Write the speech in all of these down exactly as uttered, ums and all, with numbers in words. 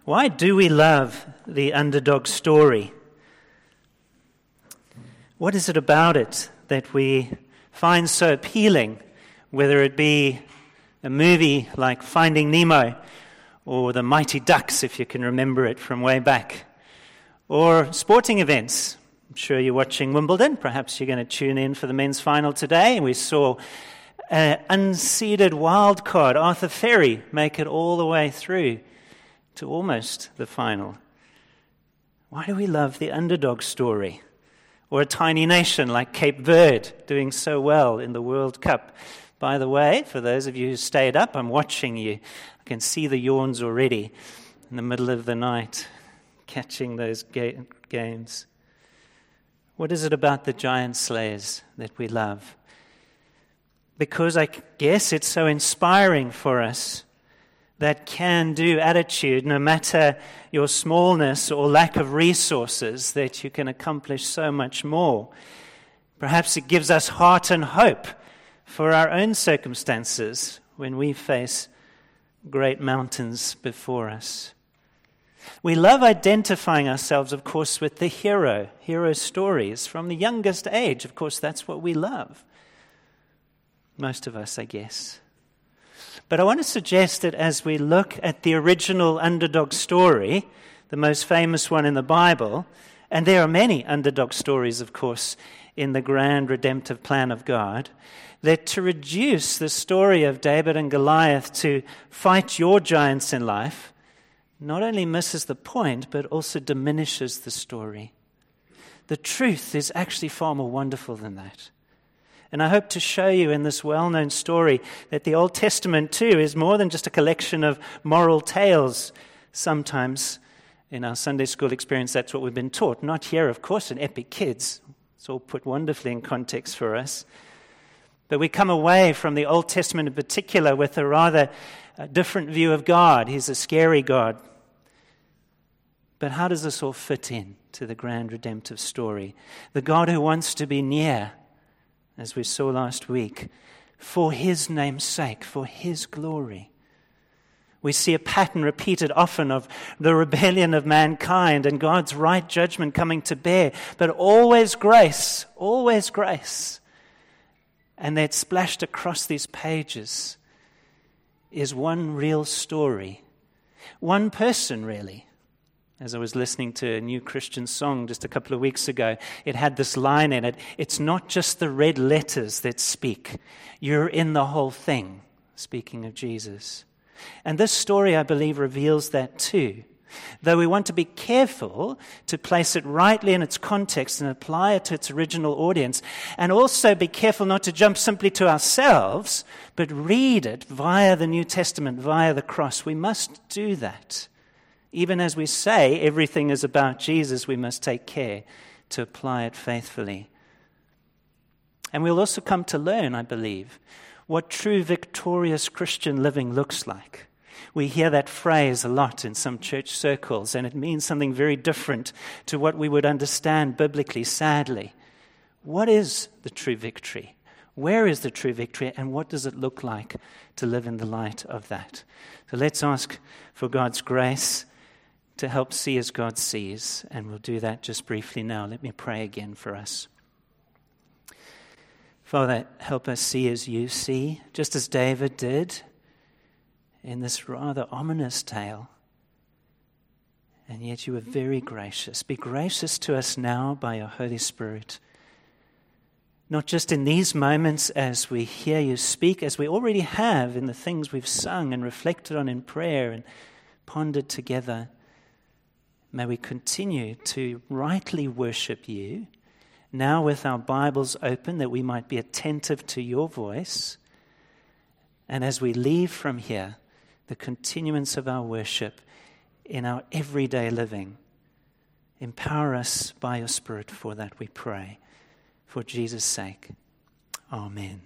Why do we love the underdog story? What is it about it that we find so appealing, whether it be a movie like Finding Nemo or The Mighty Ducks, if you can remember it from way back, or sporting events? I'm sure you're watching Wimbledon. Perhaps you're going to tune in for the men's final today. We saw an unseeded wild card, Arthur Ferry, make it all the way through to almost the final. Why do we love the underdog story? Or a tiny nation like Cape Verde doing so well in the World Cup. By the way, for those of you who stayed up, I'm watching you. I can see the yawns already in the middle of the night, catching those ga- games. What is it about the giant slayers that we love? Because I guess it's so inspiring for us. That can-do attitude, no matter your smallness or lack of resources, that you can accomplish so much more. Perhaps it gives us heart and hope for our own circumstances when we face great mountains before us. We love identifying ourselves, of course, with the hero, hero stories from the youngest age. Of course, that's what we love. Most of us, I guess. But I want to suggest that as we look at the original underdog story, the most famous one in the Bible, and there are many underdog stories, of course, in the grand redemptive plan of God, that to reduce the story of David and Goliath to fight your giants in life not only misses the point, but also diminishes the story. The truth is actually far more wonderful than that. And I hope to show you in this well-known story that the Old Testament, too, is more than just a collection of moral tales. Sometimes, in our Sunday school experience, that's what we've been taught. Not here, of course, in Epic Kids. It's all put wonderfully in context for us. But we come away from the Old Testament in particular with a rather uh, different view of God. He's a scary God. But how does this all fit in to the grand redemptive story? The God who wants to be near, as we saw last week, for his name's sake, for his glory. We see a pattern repeated often of the rebellion of mankind and God's right judgment coming to bear, but always grace, always grace. And that splashed across these pages is one real story, one person really. As I was listening to a new Christian song just a couple of weeks ago, it had this line in it, it's not just the red letters that speak. You're in the whole thing, speaking of Jesus. And this story, I believe, reveals that too. Though we want to be careful to place it rightly in its context and apply it to its original audience, and also be careful not to jump simply to ourselves, but read it via the New Testament, via the cross. We must do that. Even as we say everything is about Jesus, we must take care to apply it faithfully. And we'll also come to learn, I believe, what true victorious Christian living looks like. We hear that phrase a lot in some church circles, and it means something very different to what we would understand biblically, sadly. What is the true victory? Where is the true victory, and what does it look like to live in the light of that? So let's ask for God's grace to help see as God sees, and we'll do that just briefly now. Let me pray again for us. Father, help us see as you see, just as David did in this rather ominous tale. And yet you are very gracious. Be gracious to us now by your Holy Spirit. Not just in these moments as we hear you speak, as we already have in the things we've sung and reflected on in prayer and pondered together. May we continue to rightly worship you, now with our Bibles open, that we might be attentive to your voice. And as we leave from here, the continuance of our worship in our everyday living. Empower us by your Spirit for that, we pray. For Jesus' sake. Amen.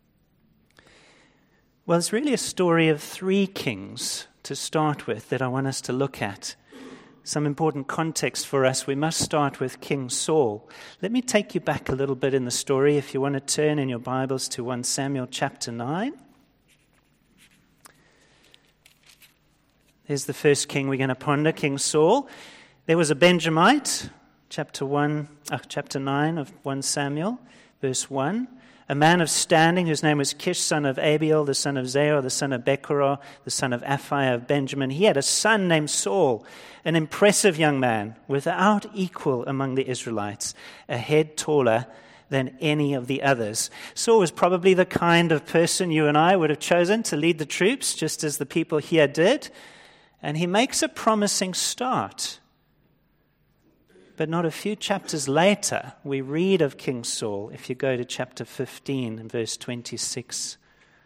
Well, it's really a story of three kings to start with that I want us to look at. Some important context for us. We must start with King Saul. Let me take you back a little bit in the story if you want to turn in your Bibles to First Samuel chapter nine. There's the first king we're going to ponder, King Saul. There was a Benjamite, chapter one, uh, chapter nine of First Samuel, verse one. A man of standing whose name was Kish, son of Abiel, the son of Zerah, the son of Bechorath, the son of Aphiah of Benjamin. He had a son named Saul, an impressive young man, without equal among the Israelites, a head taller than any of the others. Saul was probably the kind of person you and I would have chosen to lead the troops, just as the people here did. And he makes a promising start. But not a few chapters later, we read of King Saul, if you go to chapter fifteen and verse twenty-six.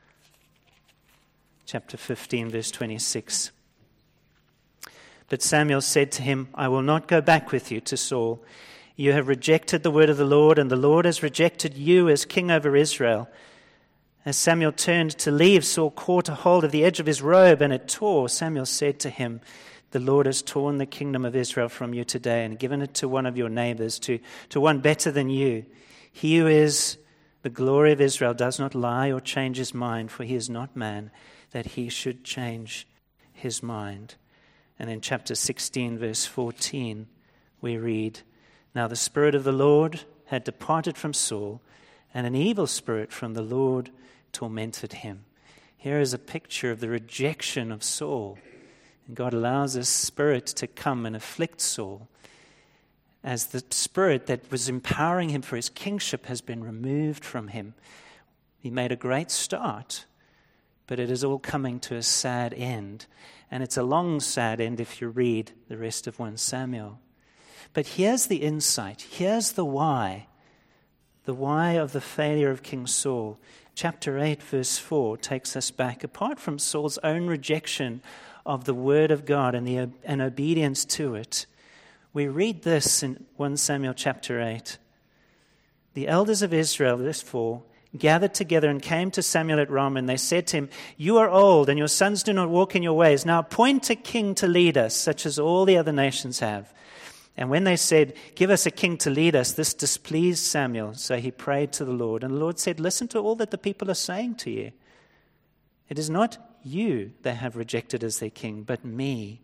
Chapter fifteen, verse twenty-six. But Samuel said to him, I will not go back with you to Saul. You have rejected the word of the Lord, and the Lord has rejected you as king over Israel. As Samuel turned to leave, Saul caught a hold of the edge of his robe, and it tore. Samuel said to him, the Lord has torn the kingdom of Israel from you today and given it to one of your neighbors, to, to one better than you. He who is the glory of Israel does not lie or change his mind, for he is not man that he should change his mind. And in chapter sixteen, verse fourteen, we read, Now the Spirit of the Lord had departed from Saul, and an evil spirit from the Lord tormented him. Here is a picture of the rejection of Saul. And God allows this spirit to come and afflict Saul as the spirit that was empowering him for his kingship has been removed from him. He made a great start, but it is all coming to a sad end. And it's a long, sad end if you read the rest of First Samuel. But here's the insight. Here's the why. The why of the failure of King Saul. Chapter eight, verse four takes us back. Apart from Saul's own rejection of the word of God and the and obedience to it, we read this in First Samuel chapter eight. The elders of Israel, verse four, gathered together and came to Samuel at Ramah, and they said to him, You are old, and your sons do not walk in your ways. Now appoint a king to lead us, such as all the other nations have. And when they said, Give us a king to lead us, this displeased Samuel. So he prayed to the Lord. And the Lord said, Listen to all that the people are saying to you. It is not you they have rejected as their king, but me,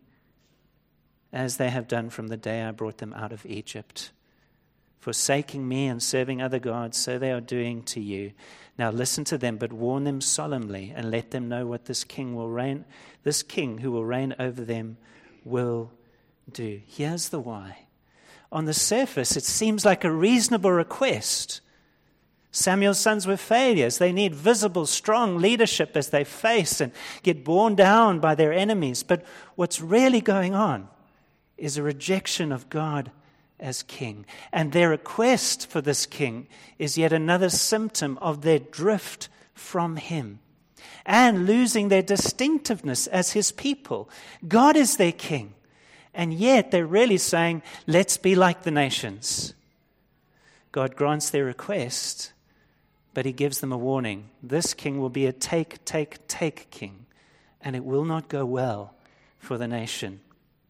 as they have done from the day I brought them out of Egypt. Forsaking me and serving other gods, so they are doing to you. Now listen to them, but warn them solemnly, and let them know what this king will reign, this king who will reign over them will do. Here's the why. On the surface, it seems like a reasonable request. Samuel's sons were failures. They need visible, strong leadership as they face and get borne down by their enemies. But what's really going on is a rejection of God as king. And their request for this king is yet another symptom of their drift from him and losing their distinctiveness as his people. God is their king. And yet they're really saying, let's be like the nations. God grants their request, but he gives them a warning. This king will be a take, take, take king, and it will not go well for the nation.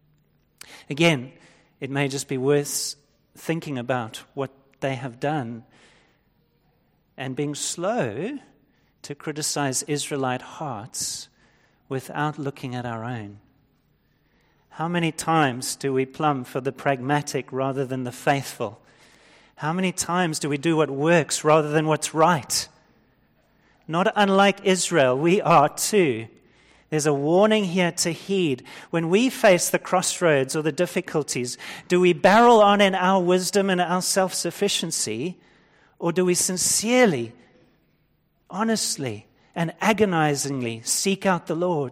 Again, it may just be worth thinking about what they have done and being slow to criticize Israelite hearts without looking at our own. How many times do we plumb for the pragmatic rather than the faithful? How many times do we do what works rather than what's right? Not unlike Israel, we are too. There's a warning here to heed. When we face the crossroads or the difficulties, do we barrel on in our wisdom and our self-sufficiency, or do we sincerely, honestly, and agonizingly seek out the Lord?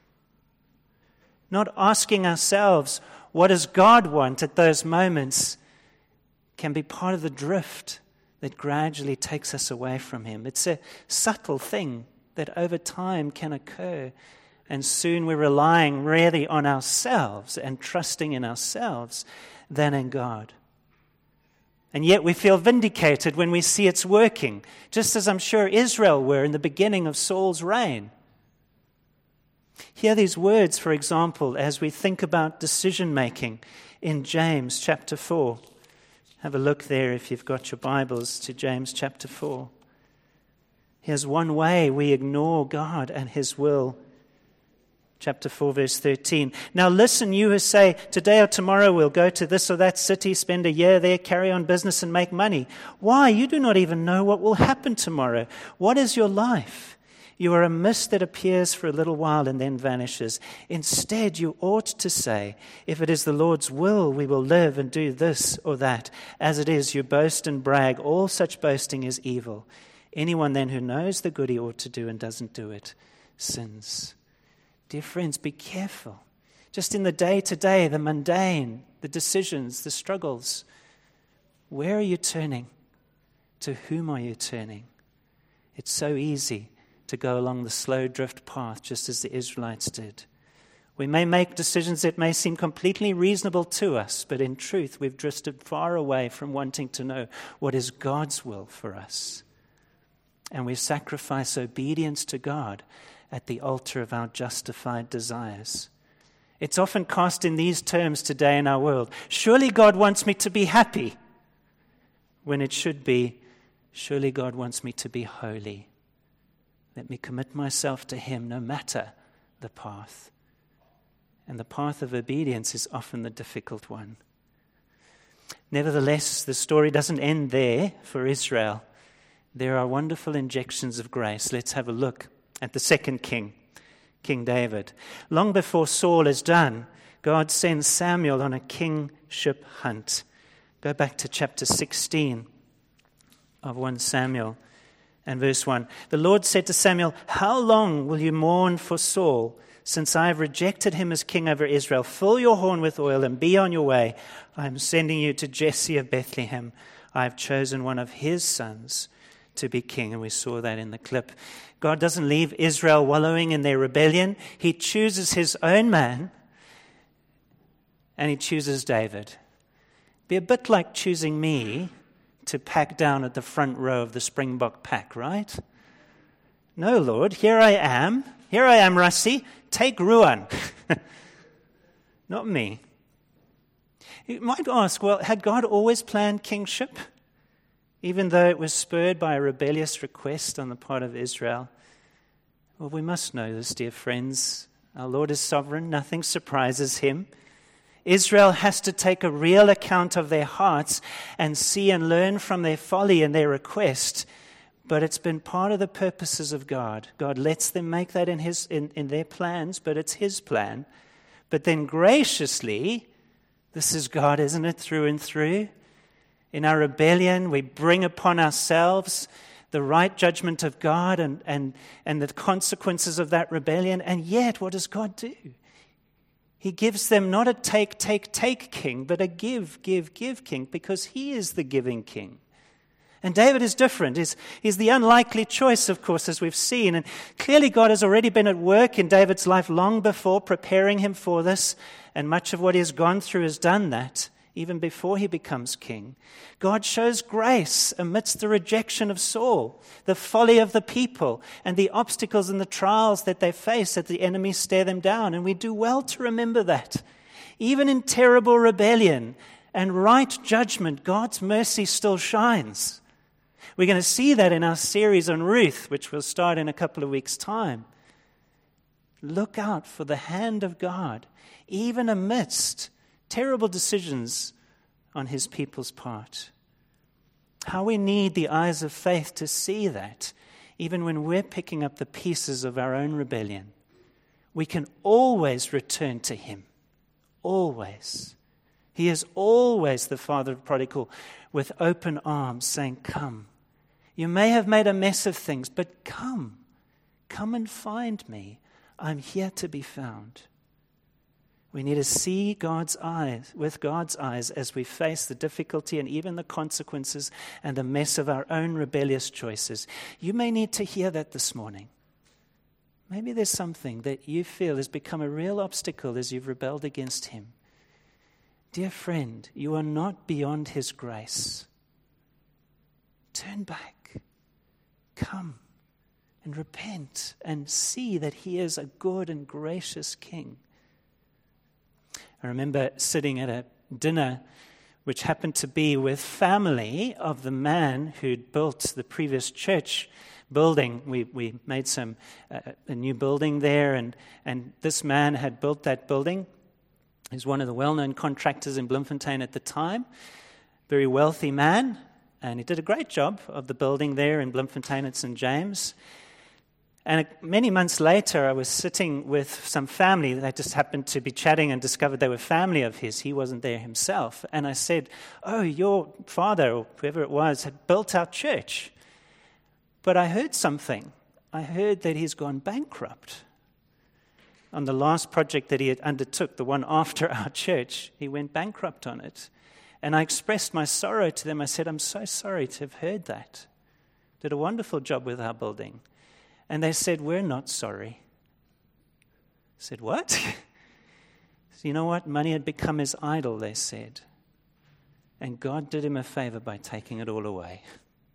Not asking ourselves, what does God want at those moments, can be part of the drift that gradually takes us away from him. It's a subtle thing that over time can occur, and soon we're relying really on ourselves and trusting in ourselves than in God. And yet we feel vindicated when we see it's working, just as I'm sure Israel were in the beginning of Saul's reign. Hear these words, for example, as we think about decision-making in James chapter four. Have a look there if you've got your Bibles to James chapter four. Here's one way we ignore God and his will. Chapter four, verse thirteen. Now listen, you who say, today or tomorrow we'll go to this or that city, spend a year there, carry on business and make money. Why? You do not even know what will happen tomorrow. What is your life? You are a mist that appears for a little while and then vanishes. Instead, you ought to say, if it is the Lord's will, we will live and do this or that. As it is, you boast and brag. All such boasting is evil. Anyone then who knows the good he ought to do and doesn't do it sins. Dear friends, be careful. Just in the day-to-day, the mundane, the decisions, the struggles, where are you turning? To whom are you turning? It's so easy to go along the slow drift path, just as the Israelites did. We may make decisions that may seem completely reasonable to us, but in truth, we've drifted far away from wanting to know what is God's will for us. And we sacrifice obedience to God at the altar of our justified desires. It's often cast in these terms today in our world. Surely God wants me to be happy, when it should be, surely God wants me to be holy. Let me commit myself to Him no matter the path. And the path of obedience is often the difficult one. Nevertheless, the story doesn't end there for Israel. There are wonderful injections of grace. Let's have a look at the second king, King David. Long before Saul is done, God sends Samuel on a kingship hunt. Go back to chapter sixteen of First Samuel and verse one. The Lord said to Samuel, how long will you mourn for Saul, since I have rejected him as king over Israel? Fill your horn with oil and be on your way. I am sending you to Jesse of Bethlehem. I have chosen one of his sons to be king. And we saw that in the clip. God doesn't leave Israel wallowing in their rebellion. He chooses his own man, and he chooses David. Be a bit like choosing me to pack down at the front row of the Springbok pack, right? No, Lord, here I am. Here I am, Rassi. Take Ruan. Not me. You might ask, well, had God always planned kingship? Even though it was spurred by a rebellious request on the part of Israel? Well, we must know this, dear friends. Our Lord is sovereign. Nothing surprises him. Israel has to take a real account of their hearts and see and learn from their folly and their request. But it's been part of the purposes of God. God lets them make that in his in, in their plans, but it's his plan. But then graciously, this is God, isn't it, through and through? In our rebellion, we bring upon ourselves the right judgment of God and, and, and the consequences of that rebellion. And yet, what does God do? He gives them not a take, take, take king, but a give, give, give king, because he is the giving king. And David is different. He's, he's the unlikely choice, of course, as we've seen. And clearly God has already been at work in David's life long before, preparing him for this. And much of what he has gone through has done that, even before he becomes king. God shows grace amidst the rejection of Saul, the folly of the people, and the obstacles and the trials that they face as the enemy stare them down. And we do well to remember that. Even in terrible rebellion and right judgment, God's mercy still shines. We're going to see that in our series on Ruth, which will start in a couple of weeks' time. Look out for the hand of God, even amidst terrible decisions on his people's part. How we need the eyes of faith to see that, even when we're picking up the pieces of our own rebellion. We can always return to him. Always. He is always the Father of the prodigal with open arms saying, come. You may have made a mess of things, but come. Come and find me. I'm here to be found. We need to see God's eyes, with God's eyes, as we face the difficulty and even the consequences and the mess of our own rebellious choices. You may need to hear that this morning. Maybe there's something that you feel has become a real obstacle as you've rebelled against him. Dear friend, you are not beyond his grace. Turn back. Come and repent and see that he is a good and gracious king. I remember sitting at a dinner which happened to be with family of the man who'd built the previous church building. We we made some uh, a new building there, and and this man had built that building. He's one of the well-known contractors in Bloemfontein at the time, very wealthy man, and he did a great job of the building there in Bloemfontein at Saint James. And many months later, I was sitting with some family. They just happened to be chatting and discovered they were family of his. He wasn't there himself. And I said, "Oh, your father, or whoever it was, had built our church. But I heard something. I heard that he's gone bankrupt. On the last project that he had undertook, the one after our church, he went bankrupt on it." And I expressed my sorrow to them. I said, "I'm so sorry to have heard that. Did a wonderful job with our building." And they said, "We're not sorry." I said, "What?" So you know what? Money had become his idol, they said. And God did him a favor by taking it all away.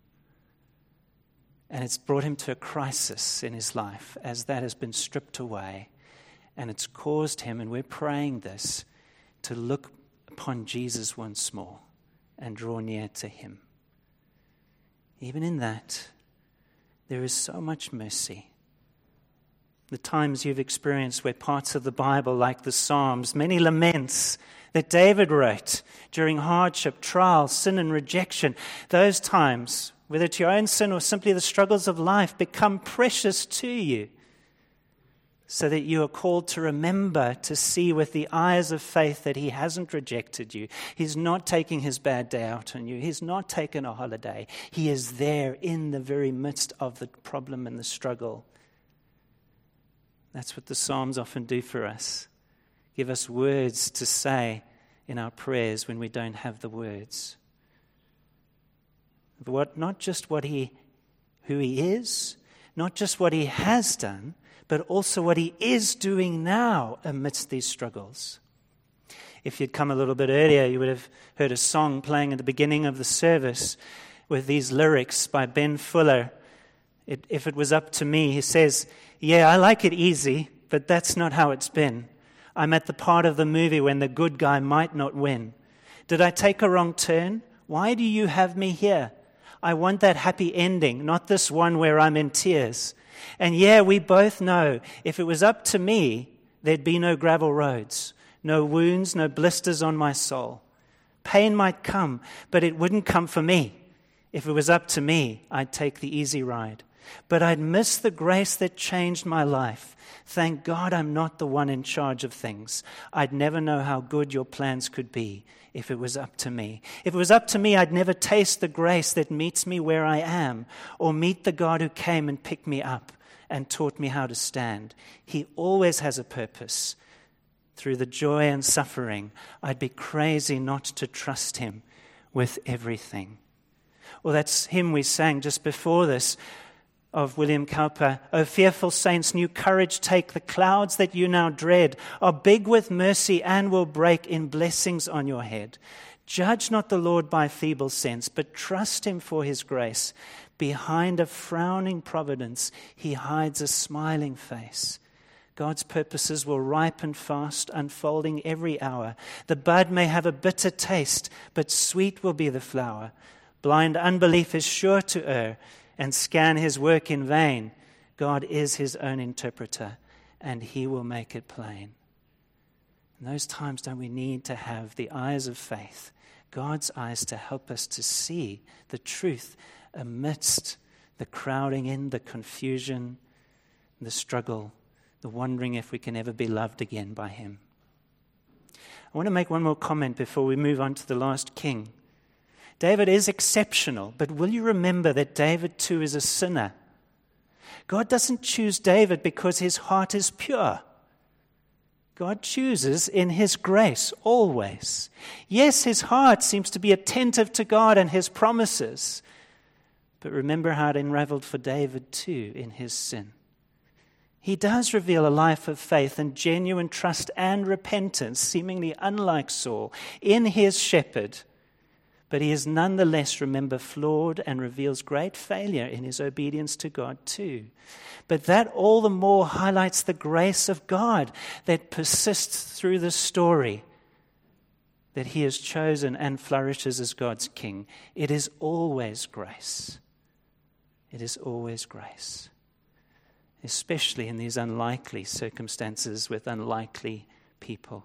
And it's brought him to a crisis in his life as that has been stripped away. And it's caused him, and we're praying this, to look upon Jesus once more and draw near to him. Even in that, there is so much mercy. The times you've experienced where parts of the Bible, like the Psalms, many laments that David wrote during hardship, trial, sin, and rejection, those times, whether it's your own sin or simply the struggles of life, become precious to you, so that you are called to remember, to see with the eyes of faith that he hasn't rejected you. He's not taking his bad day out on you. He's not taking a holiday. He is there in the very midst of the problem and the struggle. That's what the Psalms often do for us. Give us words to say in our prayers when we don't have the words. What, not just what he, who he is, not just what he has done, but also what he is doing now amidst these struggles. If you'd come a little bit earlier, you would have heard a song playing at the beginning of the service with these lyrics by Ben Fuller. It, if it was up to me, he says, "Yeah, I like it easy, but that's not how it's been. I'm at the part of the movie when the good guy might not win. Did I take a wrong turn? Why do you have me here? I want that happy ending, not this one where I'm in tears. And yeah, we both know if it was up to me, there'd be no gravel roads, no wounds, no blisters on my soul. Pain might come, but it wouldn't come for me. If it was up to me, I'd take the easy ride. But I'd miss the grace that changed my life. Thank God I'm not the one in charge of things. I'd never know how good your plans could be if it was up to me. If it was up to me, I'd never taste the grace that meets me where I am, or meet the God who came and picked me up and taught me how to stand. He always has a purpose. Through the joy and suffering, I'd be crazy not to trust him with everything." Well, that's hymn we sang just before this of William Cowper. "O fearful saints, new courage take. The clouds that you now dread are big with mercy and will break in blessings on your head. Judge not the Lord by feeble sense, but trust him for his grace. Behind a frowning providence, he hides a smiling face. God's purposes will ripen fast, unfolding every hour. The bud may have a bitter taste, but sweet will be the flower. Blind unbelief is sure to err and scan his work in vain. God is his own interpreter, and he will make it plain." In those times, don't we need to have the eyes of faith, God's eyes, to help us to see the truth amidst the crowding in, the confusion, the struggle, the wondering if we can ever be loved again by him. I want to make one more comment before we move on to the last king. David is exceptional, but will you remember that David too is a sinner? God doesn't choose David because his heart is pure. God chooses in his grace always. Yes, his heart seems to be attentive to God and his promises, but remember how it unraveled for David too in his sin. He does reveal a life of faith and genuine trust and repentance, seemingly unlike Saul, in his shepherd. But he is nonetheless, remember, flawed and reveals great failure in his obedience to God too. But that all the more highlights the grace of God that persists through the story, that he is chosen and flourishes as God's king. It is always grace. It is always grace, especially in these unlikely circumstances with unlikely people.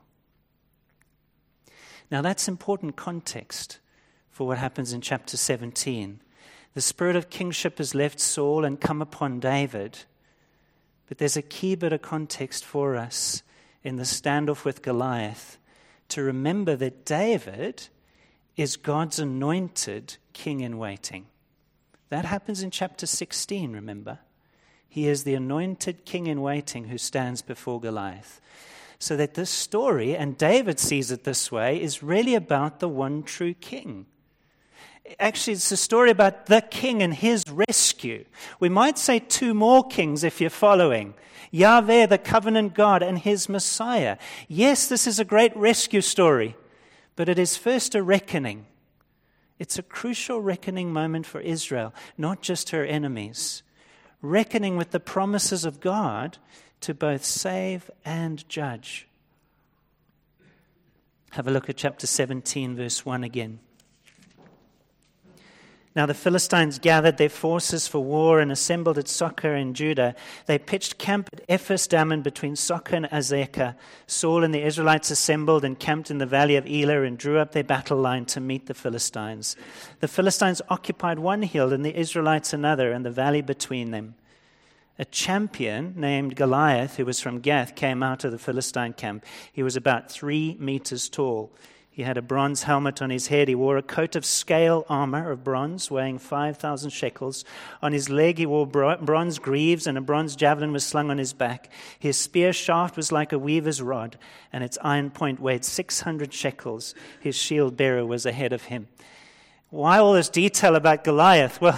Now that's important context for what happens in chapter seventeen. The spirit of kingship has left Saul and come upon David. But there's a key bit of context for us in the standoff with Goliath to remember that David is God's anointed king in waiting. That happens in chapter sixteen, remember? He is the anointed king in waiting who stands before Goliath. So that this story, and David sees it this way, is really about the one true king. Actually, it's a story about the king and his rescue. We might say two more kings if you're following. Yahweh, the covenant God, and his Messiah. Yes, this is a great rescue story, but it is first a reckoning. It's a crucial reckoning moment for Israel, not just her enemies. Reckoning with the promises of God to both save and judge. Have a look at chapter seventeen, verse one again. Now the Philistines gathered their forces for war and assembled at Socoh in Judah. They pitched camp at Ephes Dammim between Socoh and Azekah. Saul and the Israelites assembled and camped in the valley of Elah and drew up their battle line to meet the Philistines. The Philistines occupied one hill and the Israelites another, and the valley between them. A champion named Goliath, who was from Gath, came out of the Philistine camp. He was about three meters tall. He had a bronze helmet on his head. He wore a coat of scale armor of bronze, weighing five thousand shekels. On his leg he wore bronze greaves, and a bronze javelin was slung on his back. His spear shaft was like a weaver's rod, and its iron point weighed six hundred shekels. His shield bearer was ahead of him. Why all this detail about Goliath? Well,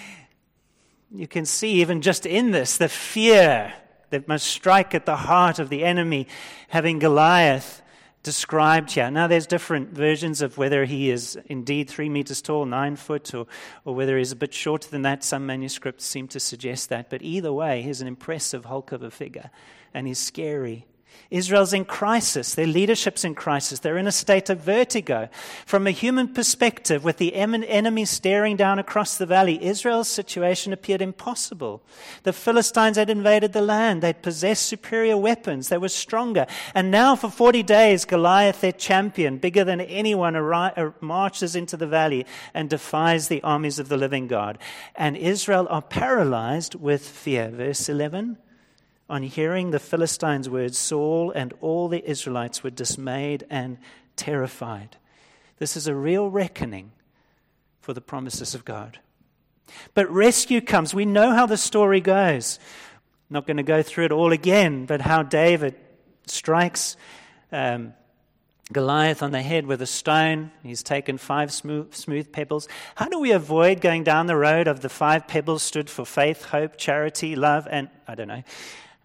you can see even just in this, the fear that must strike at the heart of the enemy, having Goliath described here. Now there's different versions of whether he is indeed three meters tall, nine foot, or, or whether he's a bit shorter than that. Some manuscripts seem to suggest that. But either way, he's an impressive hulk of a figure, and he's scary. Israel's in crisis. Their leadership's in crisis. They're in a state of vertigo. From a human perspective, with the enemy staring down across the valley, Israel's situation appeared impossible. The Philistines had invaded the land. They'd possessed superior weapons. They were stronger. And now for forty days, Goliath, their champion, bigger than anyone, marches into the valley and defies the armies of the living God. And Israel are paralyzed with fear. Verse eleven. On hearing the Philistines' words, Saul and all the Israelites were dismayed and terrified. This is a real reckoning for the promises of God. But rescue comes. We know how the story goes. I'm not going to go through it all again, but how David strikes um, Goliath on the head with a stone. He's taken five smooth, smooth pebbles. How do we avoid going down the road of the five pebbles stood for faith, hope, charity, love, and I don't know,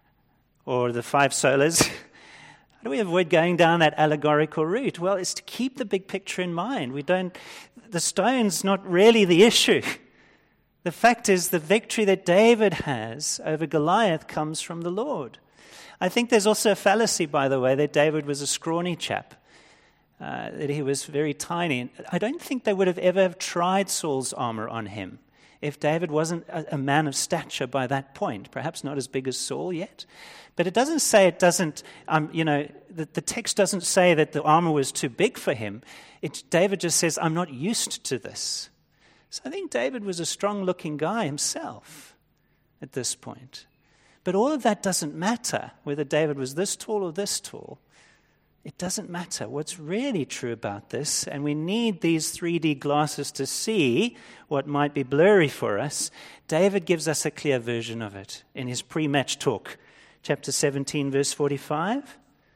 or the five solas? How do we avoid going down that allegorical route? Well, it's to keep the big picture in mind. We don't, the stone's not really the issue. The fact is the victory that David has over Goliath comes from the Lord. I think there's also a fallacy, by the way, that David was a scrawny chap, uh, that he was very tiny. I don't think they would have ever have tried Saul's armor on him if David wasn't a, a man of stature by that point, perhaps not as big as Saul yet. But it doesn't say it doesn't, um, you know, the, the text doesn't say that the armor was too big for him. It, David just says, I'm not used to this. So I think David was a strong-looking guy himself at this point. But all of that doesn't matter, whether David was this tall or this tall. It doesn't matter. What's really true about this, and we need these three D glasses to see what might be blurry for us, David gives us a clear version of it in his pre-match talk. Chapter seventeen, verse forty-five.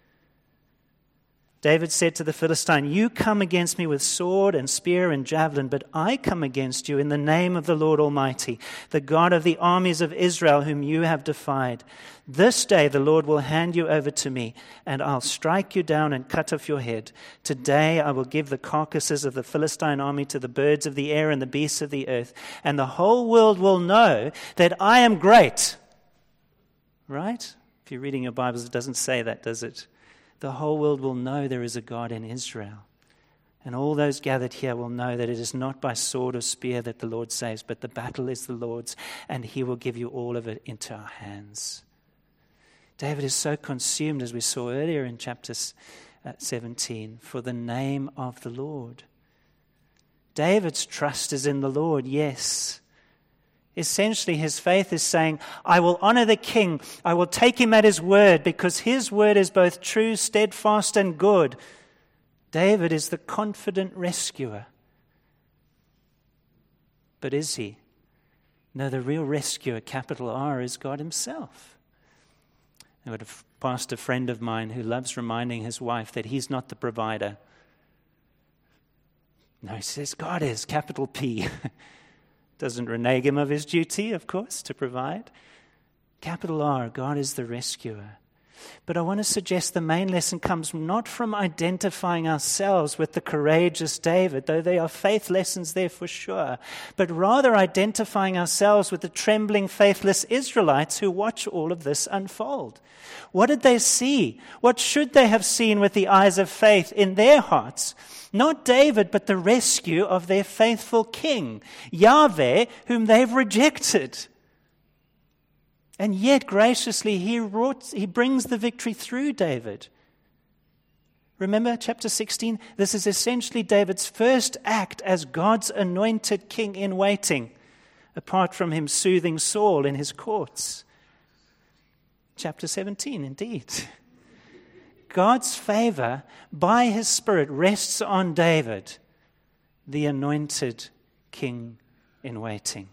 David said to the Philistine, you come against me with sword and spear and javelin, but I come against you in the name of the Lord Almighty, the God of the armies of Israel, whom you have defied. This day the Lord will hand you over to me, and I'll strike you down and cut off your head. Today I will give the carcasses of the Philistine army to the birds of the air and the beasts of the earth, and the whole world will know that I am great. Right? If you're reading your Bibles, it doesn't say that, does it? The whole world will know there is a God in Israel. And all those gathered here will know that it is not by sword or spear that the Lord saves, but the battle is the Lord's, and he will give you all of it into our hands. David is so consumed, as we saw earlier in chapter seventeen, for the name of the Lord. David's trust is in the Lord, yes. Essentially, his faith is saying, I will honor the king. I will take him at his word, because his word is both true, steadfast, and good. David is the confident rescuer. But is he? No, the real rescuer, capital R, is God himself. I've got a pastor friend of mine who loves reminding his wife that he's not the provider. No, he says God is, capital P. Doesn't renege him of his duty, of course, to provide. Capital R, God is the rescuer. But I want to suggest the main lesson comes not from identifying ourselves with the courageous David, though there are faith lessons there for sure, but rather identifying ourselves with the trembling, faithless Israelites who watch all of this unfold. What did they see? What should they have seen with the eyes of faith in their hearts? Not David, but the rescue of their faithful king, Yahweh, whom they've rejected. And yet, graciously, he, wrought, he brings the victory through David. Remember chapter sixteen? This is essentially David's first act as God's anointed king in waiting, apart from him soothing Saul in his courts. Chapter seventeen, indeed. God's favor by his Spirit rests on David, the anointed king in waiting.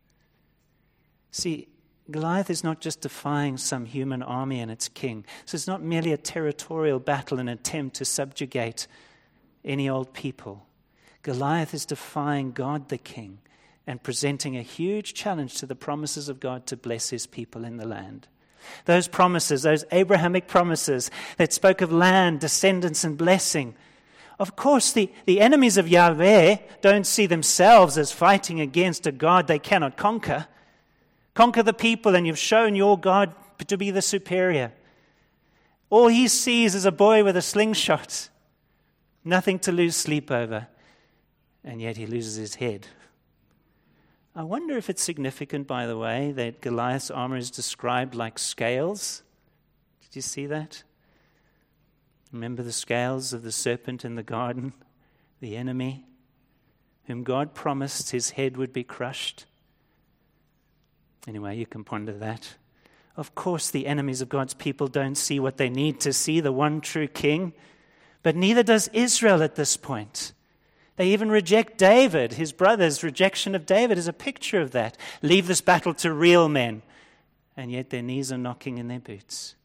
See, Goliath is not just defying some human army and its king. So it's not merely a territorial battle, an attempt to subjugate any old people. Goliath is defying God the king and presenting a huge challenge to the promises of God to bless his people in the land. Those promises, those Abrahamic promises that spoke of land, descendants, and blessing. Of course, the, the enemies of Yahweh don't see themselves as fighting against a God they cannot conquer. Conquer the people, and you've shown your God to be the superior. All he sees is a boy with a slingshot, nothing to lose sleep over, and yet he loses his head. I wonder if it's significant, by the way, that Goliath's armor is described like scales. Did you see that? Remember the scales of the serpent in the garden, the enemy, whom God promised his head would be crushed? Anyway, you can ponder that. Of course, the enemies of God's people don't see what they need to see, the one true king, but neither does Israel at this point. They even reject David. His brother's rejection of David is a picture of that. Leave this battle to real men. And yet their knees are knocking in their boots.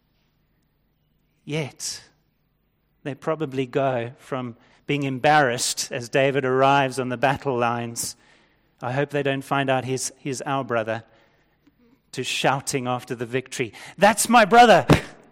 Yet they probably go from being embarrassed as David arrives on the battle lines. I hope they don't find out he's, he's our brother, to shouting after the victory, "That's my brother!"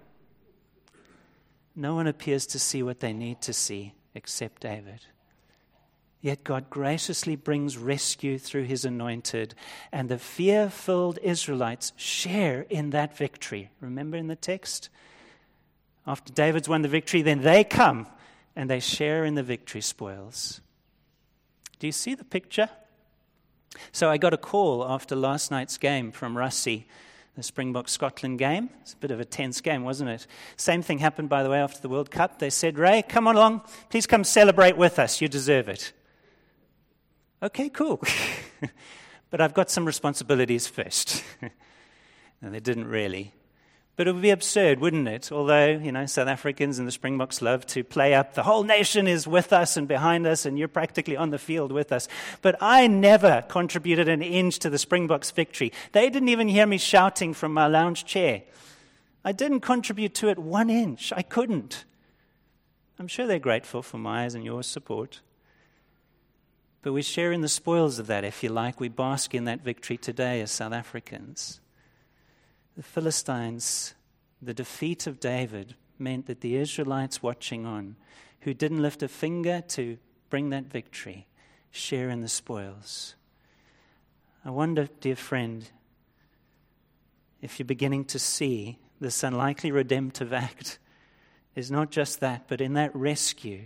No one appears to see what they need to see except David. Yet God graciously brings rescue through his anointed, and the fear-filled Israelites share in that victory. Remember in the text? After David's won the victory, then they come and they share in the victory spoils. Do you see the picture? So I got a call after last night's game from Russie, the Springbok Scotland game. It's a bit of a tense game, wasn't it? Same thing happened, by the way, after the World Cup. They said, "Ray, come along. Please come celebrate with us. You deserve it." Okay, cool. But I've got some responsibilities first. And they didn't really. But it would be absurd, wouldn't it? Although, you know, South Africans and the Springboks love to play up, the whole nation is with us and behind us, and you're practically on the field with us. But I never contributed an inch to the Springboks' victory. They didn't even hear me shouting from my lounge chair. I didn't contribute to it one inch. I couldn't. I'm sure they're grateful for my and your support. But we share in the spoils of that, if you like. We bask in that victory today as South Africans. The Philistines, the defeat of David, meant that the Israelites watching on, who didn't lift a finger to bring that victory, share in the spoils. I wonder, dear friend, if you're beginning to see this unlikely redemptive act is not just that, but in that rescue,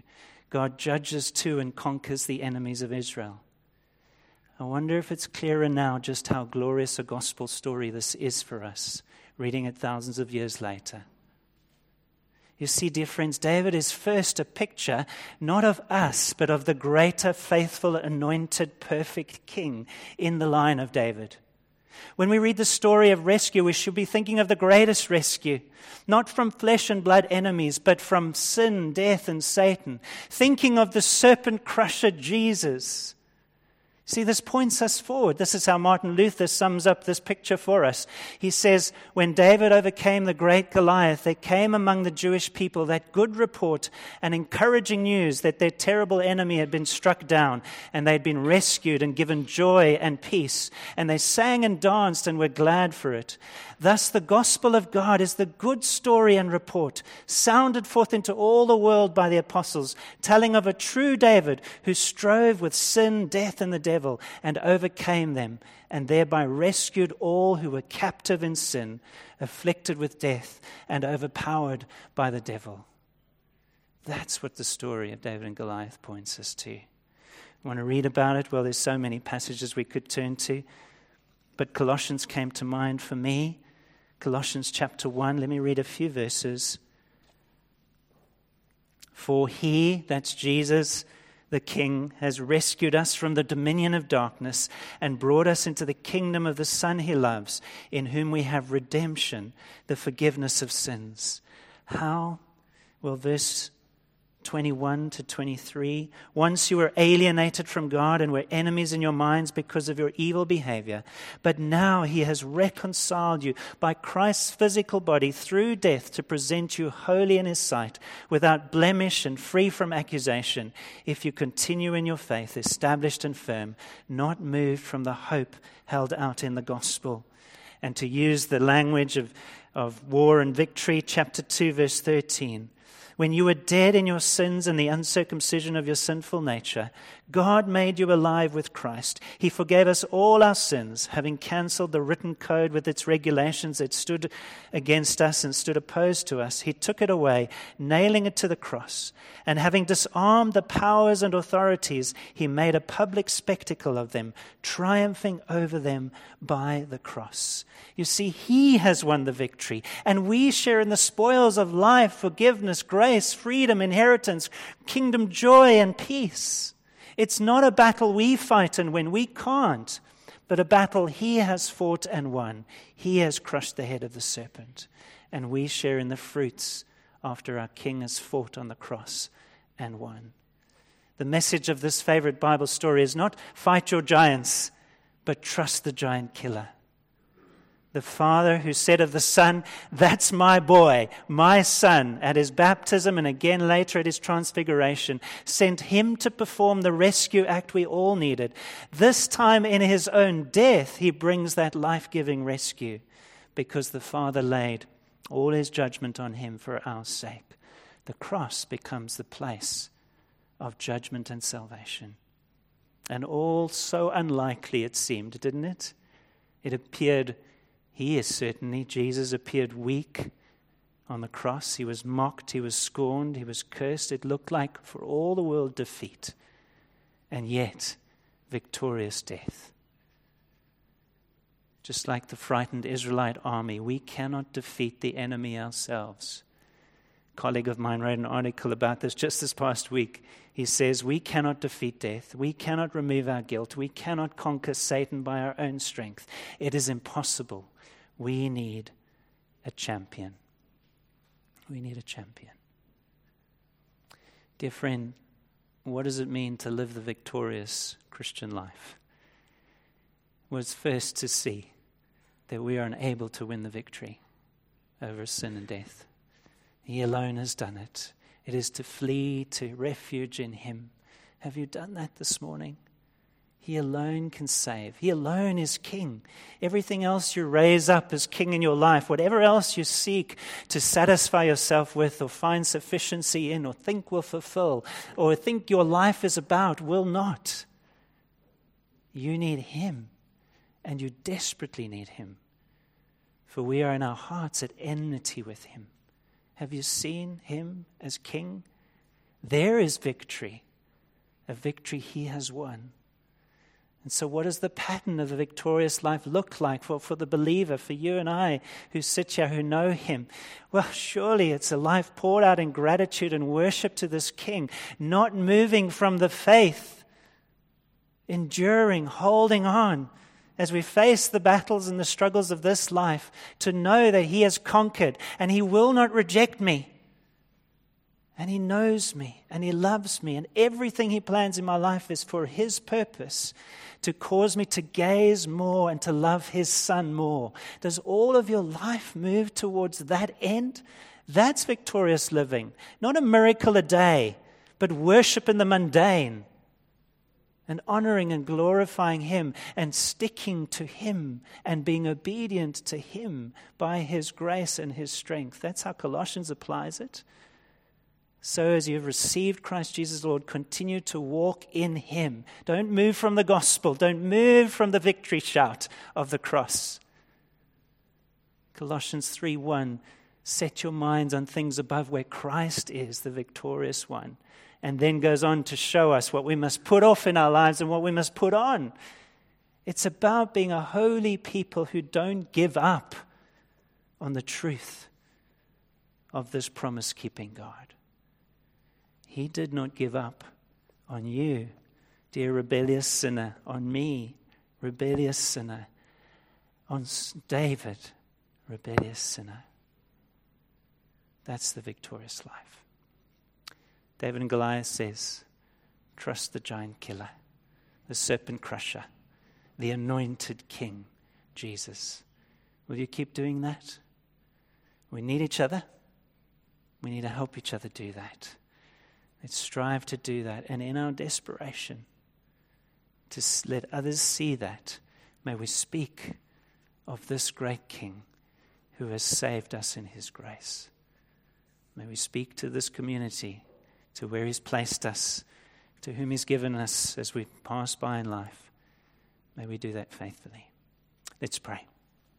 God judges too and conquers the enemies of Israel. I wonder if it's clearer now just how glorious a gospel story this is for us, reading it thousands of years later. You see, dear friends, David is first a picture, not of us, but of the greater, faithful, anointed, perfect king in the line of David. When we read the story of rescue, we should be thinking of the greatest rescue, not from flesh and blood enemies, but from sin, death, and Satan. Thinking of the serpent crusher Jesus. See, this points us forward. This is how Martin Luther sums up this picture for us. He says, when David overcame the great Goliath, there came among the Jewish people that good report and encouraging news that their terrible enemy had been struck down and they'd been rescued and given joy and peace. And they sang and danced and were glad for it. Thus the gospel of God is the good story and report, sounded forth into all the world by the apostles, telling of a true David who strove with sin, death, and the devil, and overcame them, and thereby rescued all who were captive in sin, afflicted with death, and overpowered by the devil. That's what the story of David and Goliath points us to. Want to read about it? Well, there's so many passages we could turn to, but Colossians came to mind for me. Colossians chapter one, let me read a few verses. For he, that's Jesus, the King, has rescued us from the dominion of darkness and brought us into the kingdom of the Son he loves, in whom we have redemption, the forgiveness of sins. How? Well, verse twenty-one to twenty-three. Once you were alienated from God and were enemies in your minds because of your evil behavior, but now he has reconciled you by Christ's physical body through death to present you holy in his sight, without blemish and free from accusation, if you continue in your faith, established and firm, not moved from the hope held out in the gospel. And to use the language of, of war and victory, chapter two, verse thirteen. When you were dead in your sins and the uncircumcision of your sinful nature, God made you alive with Christ. He forgave us all our sins, having cancelled the written code with its regulations that stood against us and stood opposed to us. He took it away, nailing it to the cross. And having disarmed the powers and authorities, he made a public spectacle of them, triumphing over them by the cross. You see, he has won the victory, and we share in the spoils of life, forgiveness, grace, freedom, inheritance, kingdom joy, and peace. It's not a battle we fight in when we can't, but a battle he has fought and won. He has crushed the head of the serpent, and we share in the fruits after our King has fought on the cross and won. The message of this favorite Bible story is not fight your giants, but trust the giant killer. The Father who said of the Son, that's my boy, my son, at his baptism and again later at his transfiguration, sent him to perform the rescue act we all needed. This time in his own death, he brings that life-giving rescue because the Father laid all his judgment on him for our sake. The cross becomes the place of judgment and salvation. And all so unlikely it seemed, didn't it? It appeared He is certainly, Jesus appeared weak on the cross. He was mocked, he was scorned, he was cursed. It looked like for all the world defeat, and yet victorious death. Just like the frightened Israelite army, we cannot defeat the enemy ourselves. A colleague of mine wrote an article about this just this past week. He says, we cannot defeat death. We cannot remove our guilt. We cannot conquer Satan by our own strength. It is impossible. We need a champion. We need a champion. Dear friend, what does it mean to live the victorious Christian life? Well, it's first to see that we are unable to win the victory over sin and death. He alone has done it. It is to flee to refuge in him. Have you done that this morning? He alone can save. He alone is king. Everything else you raise up as king in your life, whatever else you seek to satisfy yourself with or find sufficiency in or think will fulfill or think your life is about, will not. You need him, and you desperately need him. For we are in our hearts at enmity with him. Have you seen him as king? There is victory, a victory he has won. And so what does the pattern of a victorious life look like for, for the believer, for you and I who sit here, who know him? Well, surely it's a life poured out in gratitude and worship to this King, not moving from the faith, enduring, holding on as we face the battles and the struggles of this life, to know that he has conquered and he will not reject me. And he knows me and he loves me, and everything he plans in my life is for his purpose, to cause me to gaze more and to love his Son more. Does all of your life move towards that end? That's victorious living. Not a miracle a day, but worship in the mundane, and honoring and glorifying him and sticking to him and being obedient to him by his grace and his strength. That's how Colossians applies it. So as you have received Christ Jesus Lord, continue to walk in him. Don't move from the gospel. Don't move from the victory shout of the cross. Colossians three one, set your minds on things above where Christ is, the victorious one. And then goes on to show us what we must put off in our lives and what we must put on. It's about being a holy people who don't give up on the truth of this promise-keeping God. He did not give up on you, dear rebellious sinner, on me, rebellious sinner, on David, rebellious sinner. That's the victorious life. David and Goliath says, trust the giant killer, the serpent crusher, the anointed King, Jesus. Will you keep doing that? We need each other. We need to help each other do that. Let's strive to do that. And in our desperation, to let others see that, may we speak of this great King who has saved us in his grace. May we speak to this community, to where he's placed us, to whom he's given us as we pass by in life. May we do that faithfully. Let's pray.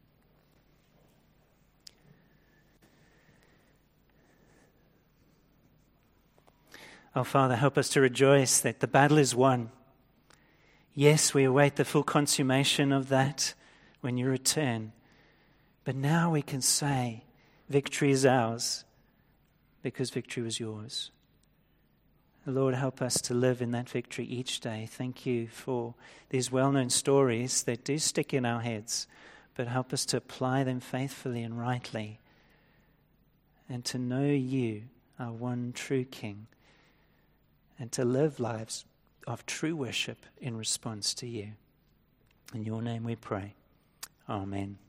Oh, Father, help us to rejoice that the battle is won. Yes, we await the full consummation of that when you return. But now we can say victory is ours because victory was yours. Lord, help us to live in that victory each day. Thank you for these well-known stories that do stick in our heads, but help us to apply them faithfully and rightly, and to know you, our one true King, and to live lives of true worship in response to you. In your name we pray. Amen.